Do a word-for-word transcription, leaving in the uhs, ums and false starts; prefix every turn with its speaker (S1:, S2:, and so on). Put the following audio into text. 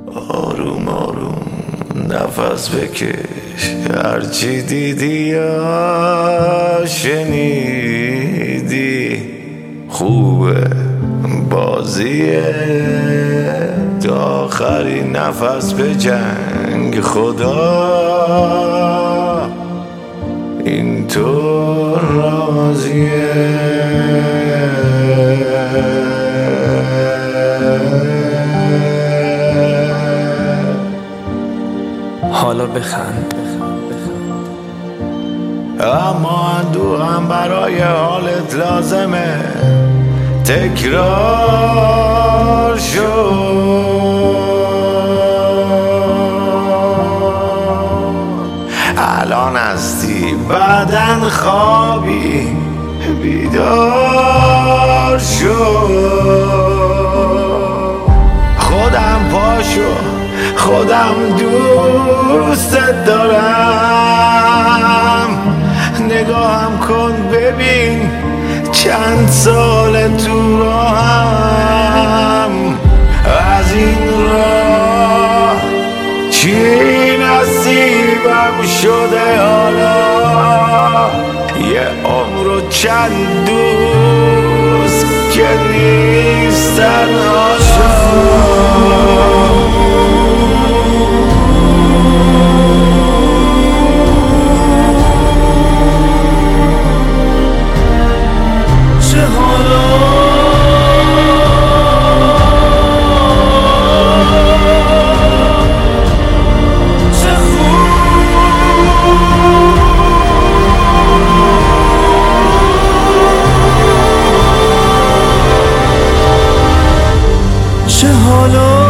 S1: آروم آروم نفس بکش، هرچی دیدی یا شنیدی خوبه، بازیه تا آخرین نفس به جنگ. خدا اینطور راضیه.
S2: حالا بخند،
S1: اما اندوهم برای حالت لازمه تکرار شد. الان هستی بعدن خوابی بیدار شد. خودم پاشو، خودم دوستت دارم. نگاهم کن ببین چند سال تو راهم. از این راه چی نصیبم شده حالا؟ یه عمر و چند دوست که نیستن حالا.
S2: چه حالا